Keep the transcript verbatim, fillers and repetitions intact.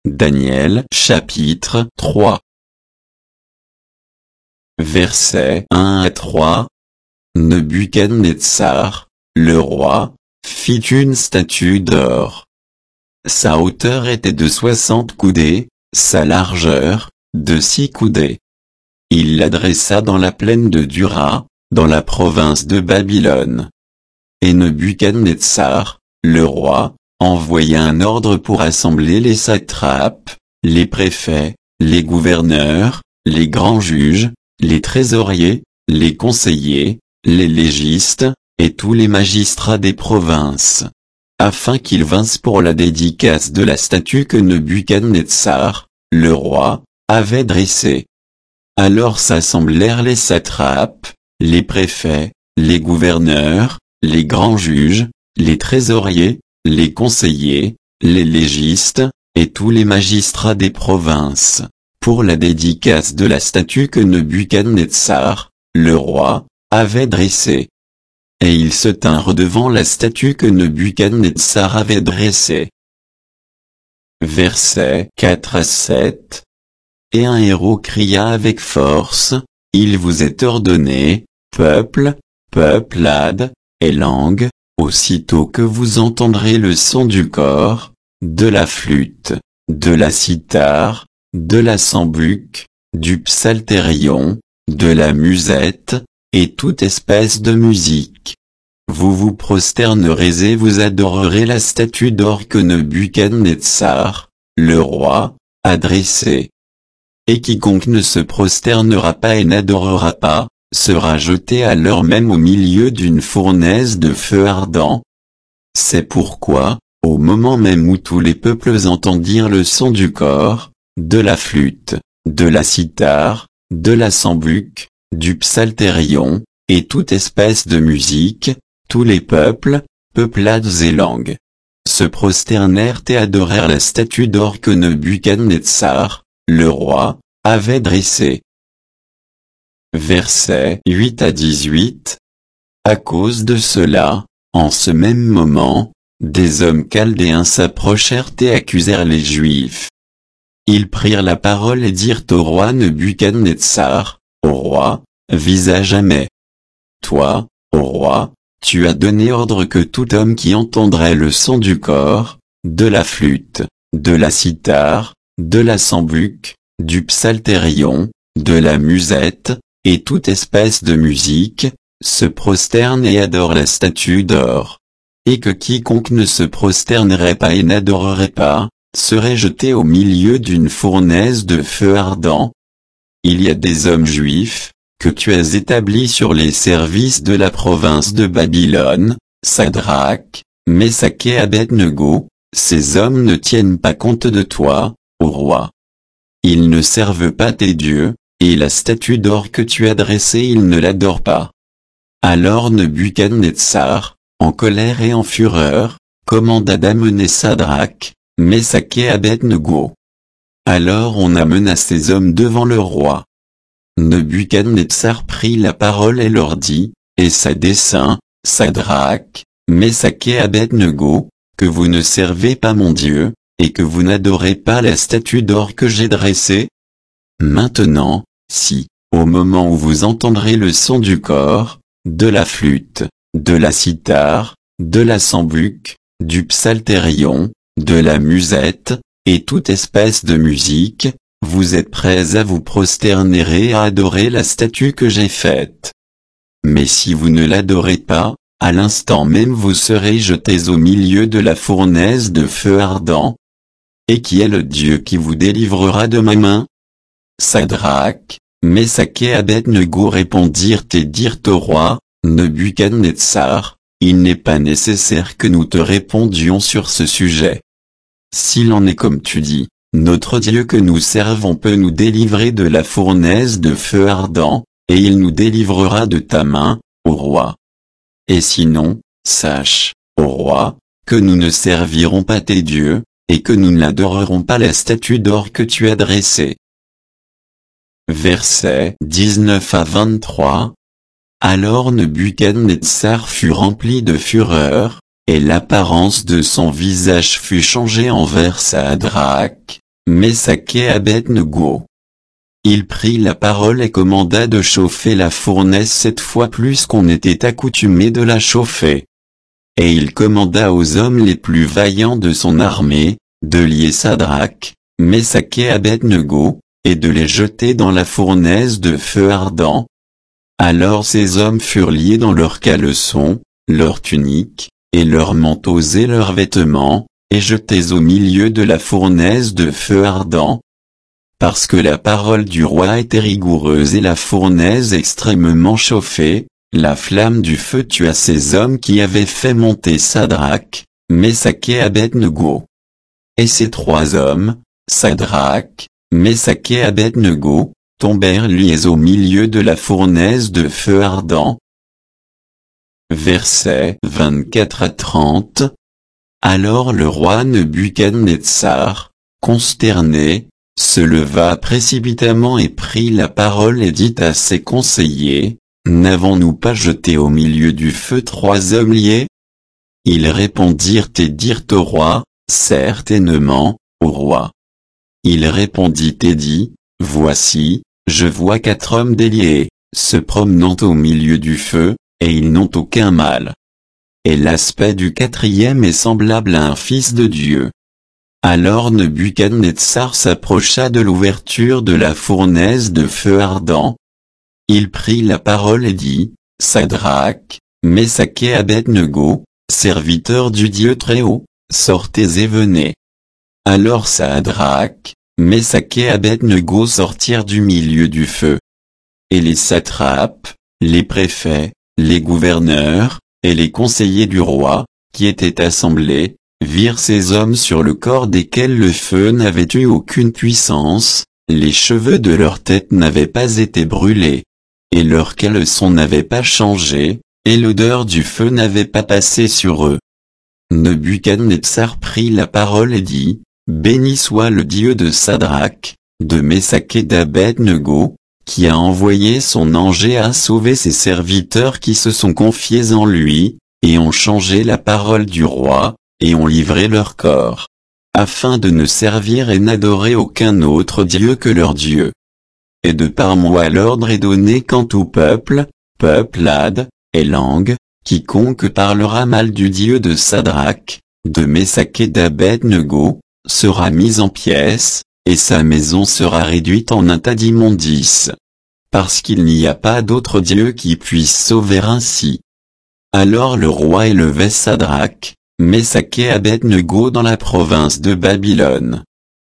Daniel chapitre trois. Versets un à trois. Nebuchadnezzar, le roi, fit une statue d'or. Sa hauteur était de soixante coudées, sa largeur, de six coudées. Il l'adressa dans la plaine de Dura, dans la province de Babylone. Et Nebuchadnezzar, le roi, envoya un ordre pour assembler les satrapes, les préfets, les gouverneurs, les grands juges, les trésoriers, les conseillers, les légistes, et tous les magistrats des provinces, afin qu'ils vinssent pour la dédicace de la statue que Nebuchadnezzar, le roi, avait dressée. Alors s'assemblèrent les satrapes, les préfets, les gouverneurs, les grands juges, les trésoriers, les conseillers, les légistes, et tous les magistrats des provinces, pour la dédicace de la statue que Nebuchadnezzar, le roi, avait dressée. Et ils se tinrent devant la statue que Nebuchadnezzar avait dressée. Versets quatre à sept. Et un héros cria avec force, « Il vous est ordonné, peuple, peuplade, et langue, aussitôt que vous entendrez le son du cor, de la flûte, de la cithare, de la sambuc, du psalterion, de la musette, et toute espèce de musique. Vous vous prosternerez et vous adorerez la statue d'or que Nebuchadnezzar, le roi, a dressée. Et quiconque ne se prosternera pas et n'adorera pas, sera jeté à l'heure même au milieu d'une fournaise de feu ardent. C'est pourquoi, au moment même où tous les peuples entendirent le son du cor, de la flûte, de la cithare, de la sambuc, du psalterion, et toute espèce de musique, tous les peuples, peuplades et langues, se prosternèrent et adorèrent la statue d'or que Nebuchadnezzar, le roi, avait dressée. Versets huit à dix-huit. À cause de cela, en ce même moment, des hommes chaldéens s'approchèrent et accusèrent les Juifs. Ils prirent la parole et dirent au roi Nebuchadnezzar, « Ô roi, vis à jamais. Toi, ô roi, tu as donné ordre que tout homme qui entendrait le son du cor, de la flûte, de la cithare, de la sambuc, du psalterion, de la musette, et toute espèce de musique, se prosterne et adore la statue d'or. Et que quiconque ne se prosternerait pas et n'adorerait pas, serait jeté au milieu d'une fournaise de feu ardent. Il y a des hommes juifs, que tu as établis sur les services de la province de Babylone, Sadrach, Meshach et Abed-Nego, ces hommes ne tiennent pas compte de toi, ô roi. Ils ne servent pas tes dieux, et la statue d'or que tu as dressée ils ne l'adorent pas. Alors Nebuchadnezzar, en colère et en fureur, commanda d'amener Sadrach, Meshach et Abed-Nego. Alors on amena ces hommes devant le roi. Nebuchadnezzar prit la parole et leur dit, « Est-ce à dessein, Sadrach, Meshach et Abed-Nego, que vous ne servez pas mon Dieu, et que vous n'adorez pas la statue d'or que j'ai dressée? Maintenant, si, au moment où vous entendrez le son du cor, de la flûte, de la cithare, de la sambuc, du psalterion, de la musette, et toute espèce de musique, vous êtes prêts à vous prosterner et à adorer la statue que j'ai faite. Mais si vous ne l'adorez pas, à l'instant même vous serez jetés au milieu de la fournaise de feu ardent. Et qui est le Dieu qui vous délivrera de ma main? » Sadrach, Meshach et Abed-Nego répondirent et dirent au roi, Nebuchadnezzar, « Il n'est pas nécessaire que nous te répondions sur ce sujet. S'il en est comme tu dis, notre Dieu que nous servons peut nous délivrer de la fournaise de feu ardent, et il nous délivrera de ta main, ô roi. Et sinon, sache, ô roi, que nous ne servirons pas tes dieux, et que nous n'adorerons pas la statue d'or que tu as dressée. » Versets dix-neuf à vingt-trois. Alors Nebuchadnezzar fut rempli de fureur, et l'apparence de son visage fut changée envers Sadrach, Meshach et Abed-Nego. Il prit la parole et commanda de chauffer la fournaise sept fois plus qu'on n'était accoutumé de la chauffer. Et il commanda aux hommes les plus vaillants de son armée, de lier Sadrach, Meshach et Abed-Nego, et de les jeter dans la fournaise de feu ardent. Alors ces hommes furent liés dans leurs caleçons, leurs tuniques, et leurs manteaux et leurs vêtements, et jetés au milieu de la fournaise de feu ardent. Parce que la parole du roi était rigoureuse et la fournaise extrêmement chauffée, la flamme du feu tua ces hommes qui avaient fait monter Sadrach, Meshach et Abed-Nego. Et ces trois hommes, Sadrach, Meshach et Abed-Nego, tombèrent liés au milieu de la fournaise de feu ardent. Versets vingt-quatre à trente. Alors le roi Nebuchadnezzar, consterné, se leva précipitamment et prit la parole et dit à ses conseillers, « N'avons-nous pas jeté au milieu du feu trois hommes liés ?» Ils répondirent et dirent au roi, « Certainement, au roi. » Il répondit et dit, « Voici, je vois quatre hommes déliés, se promenant au milieu du feu, et ils n'ont aucun mal. Et l'aspect du quatrième est semblable à un fils de Dieu. » Alors Nebuchadnezzar s'approcha de l'ouverture de la fournaise de feu ardent. Il prit la parole et dit, « Sadrach, Meshach et Abed-Nego, serviteurs du Dieu Très-Haut, sortez et venez. » Alors Sadrach, Meshach et Abed-Nego sortirent du milieu du feu. Et les satrapes, les préfets, les gouverneurs, et les conseillers du roi, qui étaient assemblés, virent ces hommes sur le corps desquels le feu n'avait eu aucune puissance, les cheveux de leur tête n'avaient pas été brûlés, et leurs caleçons n'avaient pas changé, et l'odeur du feu n'avait pas passé sur eux. Nebuchadnezzar prit la parole et dit, « Béni soit le Dieu de Sadrach, de Meshach et d'Abed-Nego, qui a envoyé son ange et a sauvé ses serviteurs qui se sont confiés en lui, et ont changé la parole du roi, et ont livré leur corps, afin de ne servir et n'adorer aucun autre Dieu que leur Dieu. Et de par moi l'ordre est donné quant au peuple, peuplade, et langue, quiconque parlera mal du Dieu de Sadrach, de Meshach et d'Abed-Nego, sera mis en pièces, et sa maison sera réduite en un tas d'immondices. Parce qu'il n'y a pas d'autre Dieu qui puisse sauver ainsi. » Alors le roi élevait Sadrach, Meshach et Abed-Nego dans la province de Babylone.